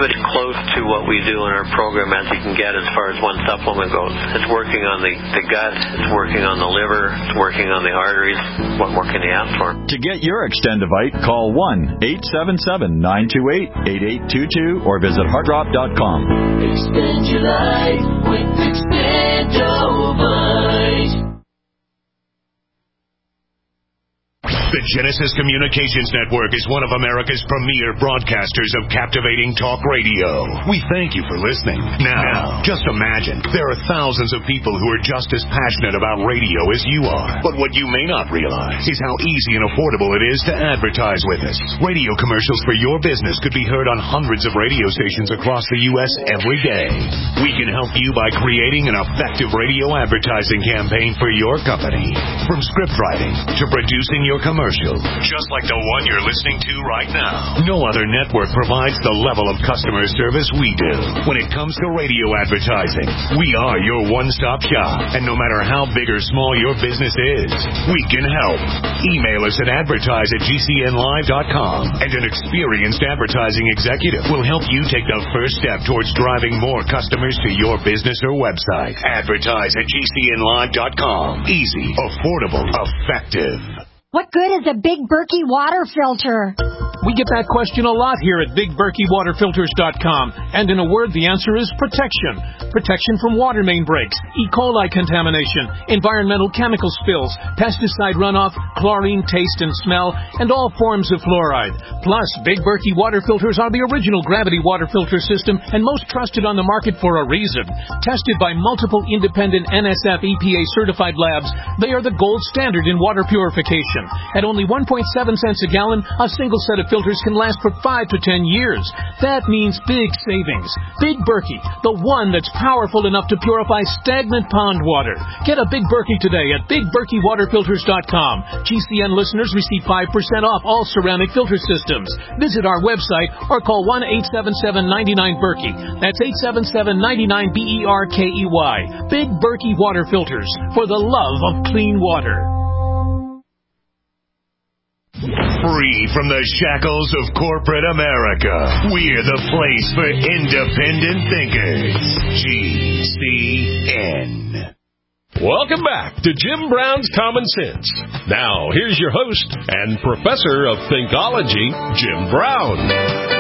as close to what we do in our program as you can get as far as one supplement goes. It's working on the, the gut, it's working on the liver, it's working on the arteries. What more can you ask for? To get your Extendivite, call one eight seven seven, nine two eight, eight eight two two or visit heart drop dot com. Extend your life with Extendovite. The Genesis Communications Network is one of America's premier broadcasters of captivating talk radio. We thank you for listening. Now, just imagine, there are thousands of people who are just as passionate about radio as you are. But what you may not realize is how easy and affordable it is to advertise with us. Radio commercials for your business could be heard on hundreds of radio stations across the U S every day. We can help you by creating an effective radio advertising campaign for your company. From script writing to producing your commercial. Just like the one you're listening to right now. No other network provides the level of customer service we do. When it comes to radio advertising, we are your one-stop shop. And no matter how big or small your business is, we can help. Email us at advertise at G C N live dot com, and an experienced advertising executive will help you take the first step towards driving more customers to your business or website. Advertise at G C N live dot com. Easy, affordable, effective. What good is a Big Berkey water filter? We get that question a lot here at Big Berkey Water Filters dot com. And in a word, the answer is protection. Protection from water main breaks, E. coli contamination, environmental chemical spills, pesticide runoff, chlorine taste and smell, and all forms of fluoride. Plus, Big Berkey water filters are the original gravity water filter system and most trusted on the market for a reason. Tested by multiple independent N S F E P A certified labs, they are the gold standard in water purification. At only one point seven cents a gallon, a single set of filters can last for five to ten years. That means big savings. Big Berkey, the one that's powerful enough to purify stagnant pond water. Get a Big Berkey today at Big Berkey Water Filters dot com. G C N listeners receive five percent off all ceramic filter systems. Visit our website or call one eight seven seven, nine nine, Berkey. That's eight seven seven, nine nine, B E R K E Y. Big Berkey Water Filters, for the love of clean water. Free from the shackles of corporate America, we're the place for independent thinkers. G C N. Welcome back to Jim Brown's Common Sense. Now, here's your host and professor of Thinkology, Jim Brown.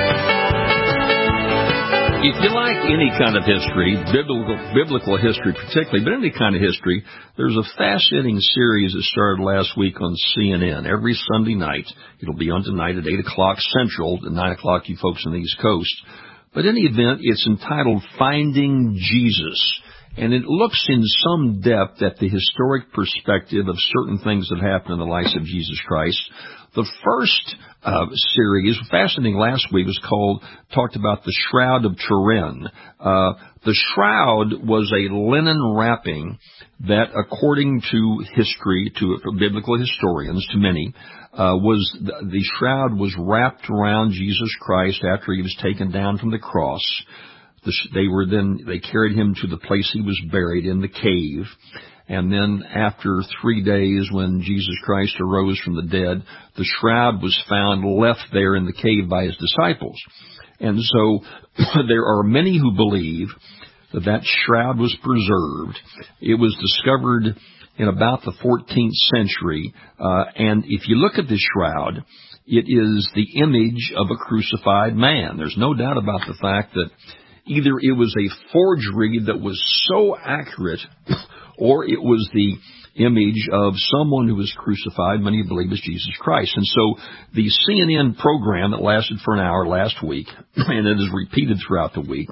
If you like any kind of history, biblical, biblical history particularly, but any kind of history, there's a fascinating series that started last week on C N N. Every Sunday night, it'll be on tonight at eight o'clock Central, at nine o'clock you folks on the East Coast. But in any event, it's entitled Finding Jesus. And it looks in some depth at the historic perspective of certain things that happened in the life of Jesus Christ. The first uh, series, fascinating last week, was called, talked about the Shroud of Turin. Uh, the shroud was a linen wrapping that, according to history, to biblical historians, to many, uh, was the, the shroud was wrapped around Jesus Christ after he was taken down from the cross. The, they were then, they carried him to the place he was buried in the cave. And then after three days, when Jesus Christ arose from the dead, the shroud was found left there in the cave by his disciples. And so there are many who believe that that shroud was preserved. It was discovered in about the fourteenth century. Uh, and if you look at this shroud, it is the image of a crucified man. There's no doubt about the fact that either it was a forgery that was so accurate, or it was the image of someone who was crucified, many believe is Jesus Christ. And so the C N N program that lasted for an hour last week, and it is repeated throughout the week,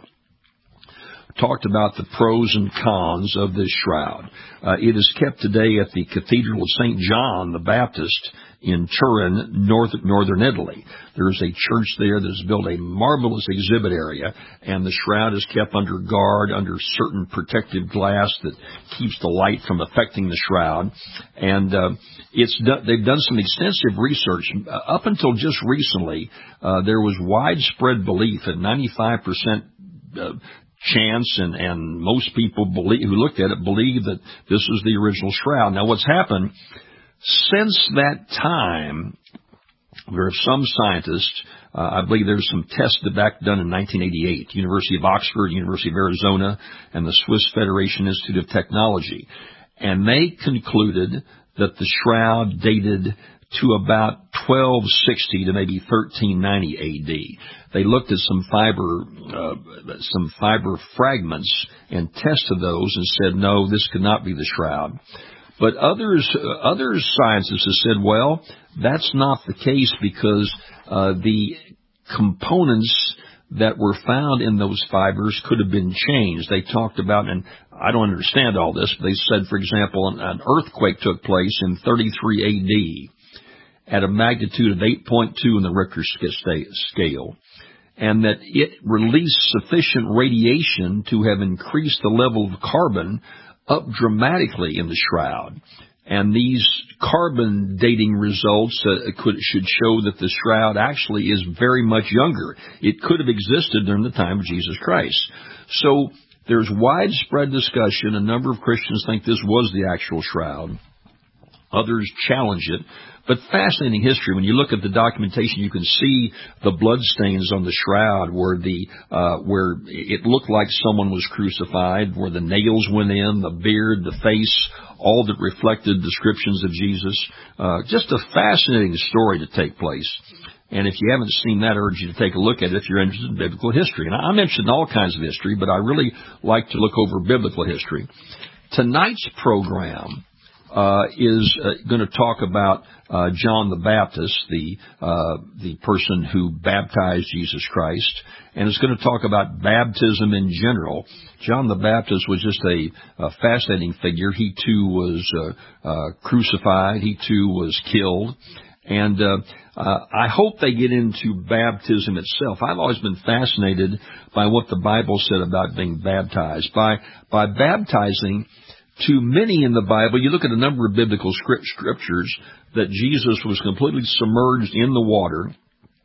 talked about the pros and cons of this shroud. Uh, it is kept today at the Cathedral of Saint John the Baptist in Turin, north, northern Italy. There's a church there that's built a marvelous exhibit area, and the shroud is kept under guard, under certain protective glass that keeps the light from affecting the shroud. And uh, it's do- they've done some extensive research. Uh, up until just recently, uh, there was widespread belief at ninety-five percent uh, chance, and, and most people believe, who looked at it believe that this was the original shroud. Now, what's happened since that time, There are some scientists, uh, I believe there's some tests back done in nineteen eighty-eight, University of Oxford, University of Arizona, and the Swiss Federation Institute of Technology. And they concluded that the shroud dated to about twelve sixty to maybe thirteen ninety A D. They looked at some fiber, uh, some fiber fragments and tested those and said, no, this could not be the shroud. But others, uh, other scientists have said, well, that's not the case because uh, the components that were found in those fibers could have been changed. They talked about, and I don't understand all this, but they said, for example, an, an earthquake took place in thirty-three A D at a magnitude of eight point two in the Richter scale, and that it released sufficient radiation to have increased the level of carbon up dramatically in the shroud. And these carbon dating results uh, could, should show that the shroud actually is very much younger. It could have existed during the time of Jesus Christ. So there's widespread discussion. A number of Christians think this was the actual shroud. Others challenge it. But fascinating history. When you look at the documentation, you can see the bloodstains on the shroud where the uh, where it looked like someone was crucified, where the nails went in, the beard, the face, all that reflected descriptions of Jesus. Uh, just a fascinating story to take place. And if you haven't seen that, I urge you to take a look at it if you're interested in biblical history. And I'm interested in all kinds of history, but I really like to look over biblical history. Tonight's program uh, is uh, going to talk about uh, John the Baptist, the uh, the person who baptized Jesus Christ, and it's going to talk about baptism in general. John the Baptist was just a, a fascinating figure. He too was uh, uh, crucified. He too was killed. And uh, uh, I hope they get into baptism itself. I've always been fascinated by what the Bible said about being baptized. By by baptizing, to many in the Bible, you look at a number of biblical script, scriptures that Jesus was completely submerged in the water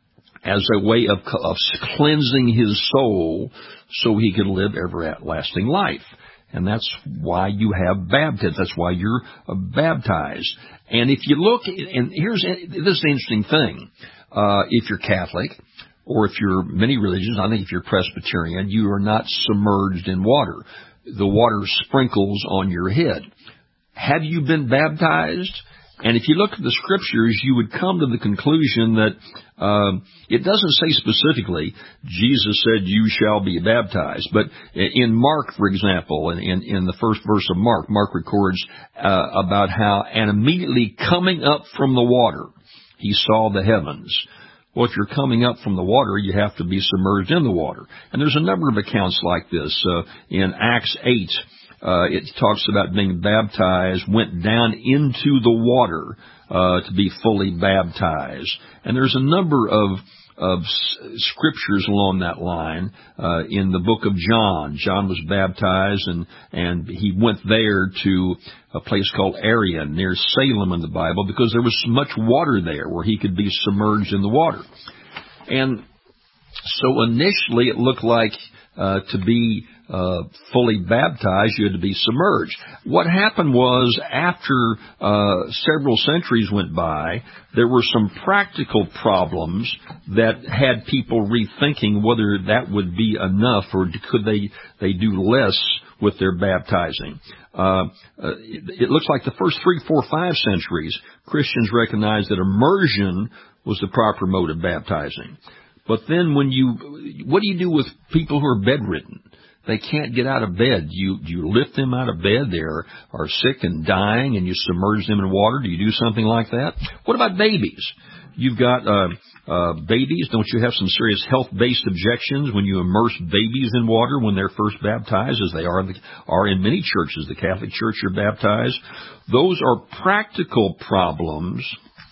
as a way of, of cleansing his soul so he could live everlasting life. And that's why you have baptism. That's why you're uh, baptized. And if you look, and here's this is an interesting thing. Uh, if you're Catholic, or if you're many religions, I think if you're Presbyterian, you are not submerged in water. The water sprinkles on your head. Have you been baptized? And if you look at the scriptures, you would come to the conclusion that uh, it doesn't say specifically, Jesus said, you shall be baptized. But in Mark, for example, in, in, in the first verse of Mark, Mark records uh, about how, and immediately coming up from the water, he saw the heavens. Well, if you're coming up from the water, you have to be submerged in the water. And there's a number of accounts like this. Uh, in Acts eight, uh, it talks about being baptized, went down into the water uh, to be fully baptized. And there's a number of of scriptures along that line. Uh, in the book of John, John was baptized, and, and he went there to a place called Arian near Salem in the Bible because there was so much water there where he could be submerged in the water. And so initially it looked like uh, to be uh, fully baptized, you had to be submerged. What happened was after uh, several centuries went by, there were some practical problems that had people rethinking whether that would be enough or could they, they do less with their baptizing. Uh, it, it looks like the first three, four, five centuries, Christians recognized that immersion was the proper mode of baptizing. But then when you, what do you do with people who are bedridden? They can't get out of bed. You you lift them out of bed. They are, are sick and dying, and you submerge them in water. Do you do something like that? What about babies? You've got uh, uh, babies. Don't you have some serious health-based objections when you immerse babies in water when they're first baptized, as they are, are in many churches? The Catholic Church are baptized. Those are practical problems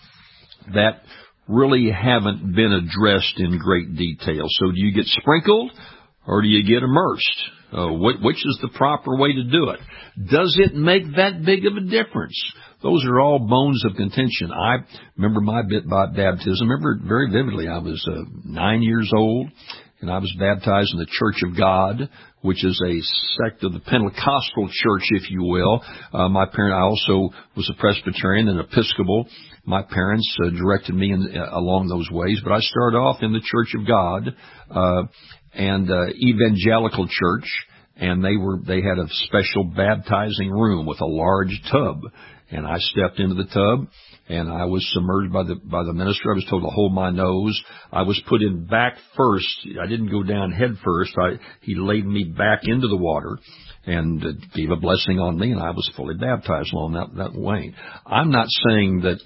that really haven't been addressed in great detail. So do you get sprinkled or do you get immersed? Uh, what, which is the proper way to do it? Does it make that big of a difference? Those are all bones of contention. I remember my bit by baptism. I remember very vividly. I was uh, nine years old, and I was baptized in the Church of God, which is a sect of the Pentecostal church, if you will. Uh, my parent, I also was a Presbyterian and Episcopal. My parents uh, directed me in, uh, along those ways, but I started off in the Church of God uh, and uh, Evangelical Church, and they were they had a special baptizing room with a large tub, and I stepped into the tub. And I was submerged by the by the minister. I was told to hold my nose. I was put in back first. I didn't go down head first. I, he laid me back into the water and uh, gave a blessing on me, and I was fully baptized along that, that way. I'm not saying that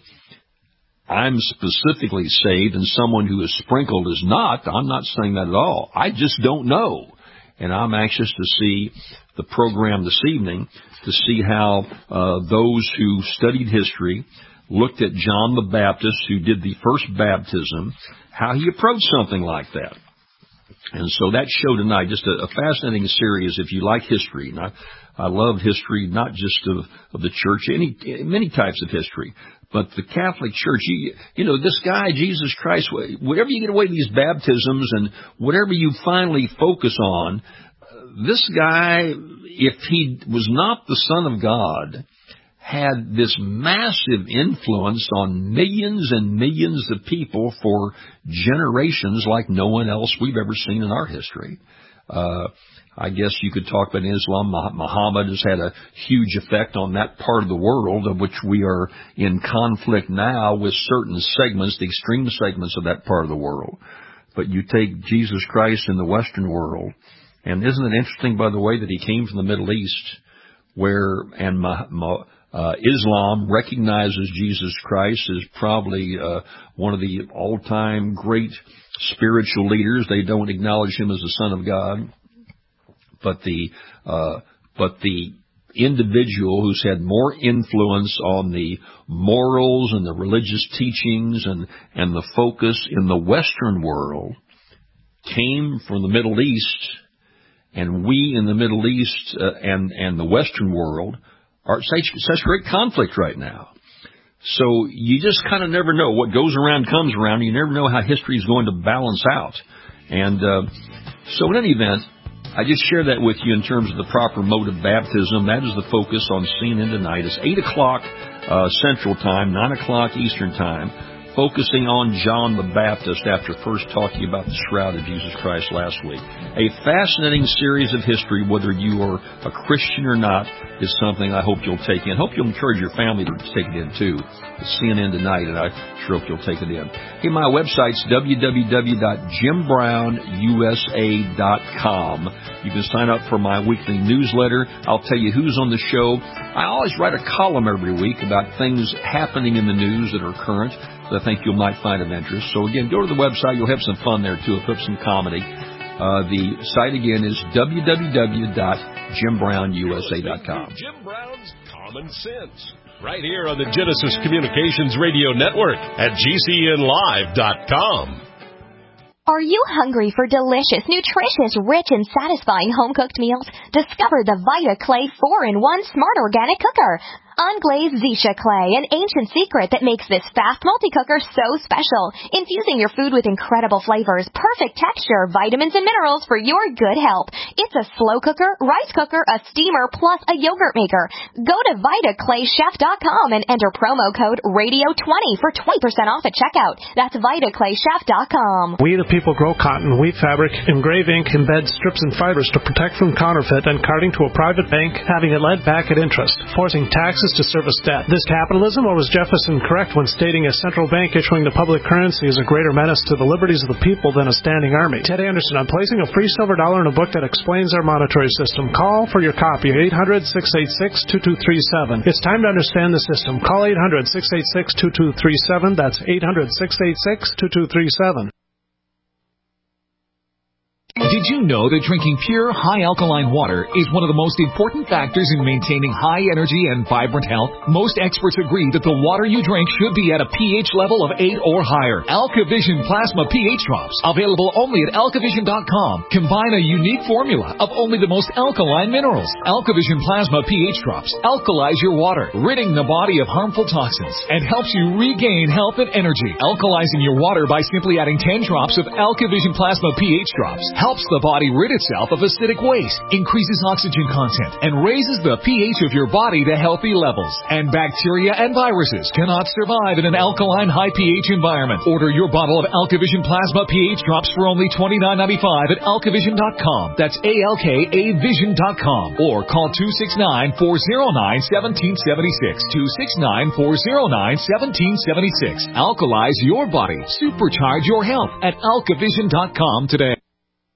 I'm specifically saved and someone who is sprinkled is not. I'm not saying that at all. I just don't know. And I'm anxious to see the program this evening to see how uh, those who studied history looked at John the Baptist, who did the first baptism, how he approached something like that. And so that show tonight, just a, a fascinating series if you like history. And I, I love history, not just of, of the church, any many types of history, but the Catholic Church. You, you know, this guy, Jesus Christ, whatever you get away with these baptisms and whatever you finally focus on, this guy, if he was not the Son of God, had this massive influence on millions and millions of people for generations like no one else we've ever seen in our history. Uh, I guess you could talk about Islam. Muhammad has had a huge effect on that part of the world of which we are in conflict now with certain segments, the extreme segments of that part of the world. But you take Jesus Christ in the Western world, and isn't it interesting, by the way, that he came from the Middle East, where, and Ma, Ma, Uh, Islam recognizes Jesus Christ as probably uh, one of the all-time great spiritual leaders. They don't acknowledge him as the Son of God, but the uh, but the individual who's had more influence on the morals and the religious teachings and and the focus in the Western world came from the Middle East, and we in the Middle East uh, and and the Western world are such, such great conflict right now. So you just kind of never know. What goes around comes around. You never know how history is going to balance out. And uh, so in any event, I just share that with you in terms of the proper mode of baptism. That is the focus on C N N tonight. It's eight o'clock uh, Central Time, nine o'clock Eastern Time, focusing on John the Baptist after first talking about the shroud of Jesus Christ last week. A fascinating series of history, whether you are a Christian or not, is something I hope you'll take in. Hope you'll encourage your family to take it in, too. It's C N N tonight, and I sure hope you'll take it in. Hey, my website's w w w dot jim brown u s a dot com. You can sign up for my weekly newsletter. I'll tell you who's on the show. I always write a column every week about things happening in the news that are current that I think you might find of interest. So, again, go to the website. You'll have some fun there, too. I'll put some comedy. Uh, the site, again, is w w w dot jim brown u s a dot com. Jim Brown's Common Sense, right here on the Genesis Communications Radio Network at g c n live dot com. Are you hungry for delicious, nutritious, rich, and satisfying home-cooked meals? Discover the Vita Clay four in one Smart Organic Cooker. Unglazed Zisha clay, an ancient secret that makes this fast multi-cooker so special. Infusing your food with incredible flavors, perfect texture, vitamins, and minerals for your good health. It's a slow cooker, rice cooker, a steamer, plus a yogurt maker. Go to vita clay chef dot com and enter promo code radio twenty for twenty percent off at checkout. That's vita clay chef dot com. We the people grow cotton, weave fabric, engrave ink, embed strips and fibers to protect from counterfeit and carting to a private bank, having it led back at interest, forcing taxes to service debt. This capitalism, or was Jefferson correct when stating a central bank issuing the public currency is a greater menace to the liberties of the people than a standing army? Ted Anderson, I'm placing a free silver dollar in a book that explains our monetary system. Call for your copy, eight hundred, six eight six, two two three seven. It's time to understand the system. Call eight hundred, six eight six, two two three seven. That's eight hundred, six eight six, two two three seven. Did you know that drinking pure, high alkaline water is one of the most important factors in maintaining high energy and vibrant health? Most experts agree that the water you drink should be at a pH level of eight or higher. AlkaVision Plasma pH Drops, available only at alkavision dot com, combine a unique formula of only the most alkaline minerals. AlkaVision Plasma pH Drops alkalize your water, ridding the body of harmful toxins, and helps you regain health and energy. Alkalizing your water by simply adding ten drops of AlkaVision Plasma pH Drops helps the body rid itself of acidic waste, increases oxygen content, and raises the pH of your body to healthy levels. And bacteria and viruses cannot survive in an alkaline high pH environment. Order your bottle of AlkaVision Plasma pH Drops for only twenty-nine ninety-five at alkavision dot com. That's A L K A vision dot com. Or call two six nine, four oh nine, one seven seven six. two six nine, four oh nine, one seven seven six. Alkalize your body. Supercharge your health at alkavision dot com today.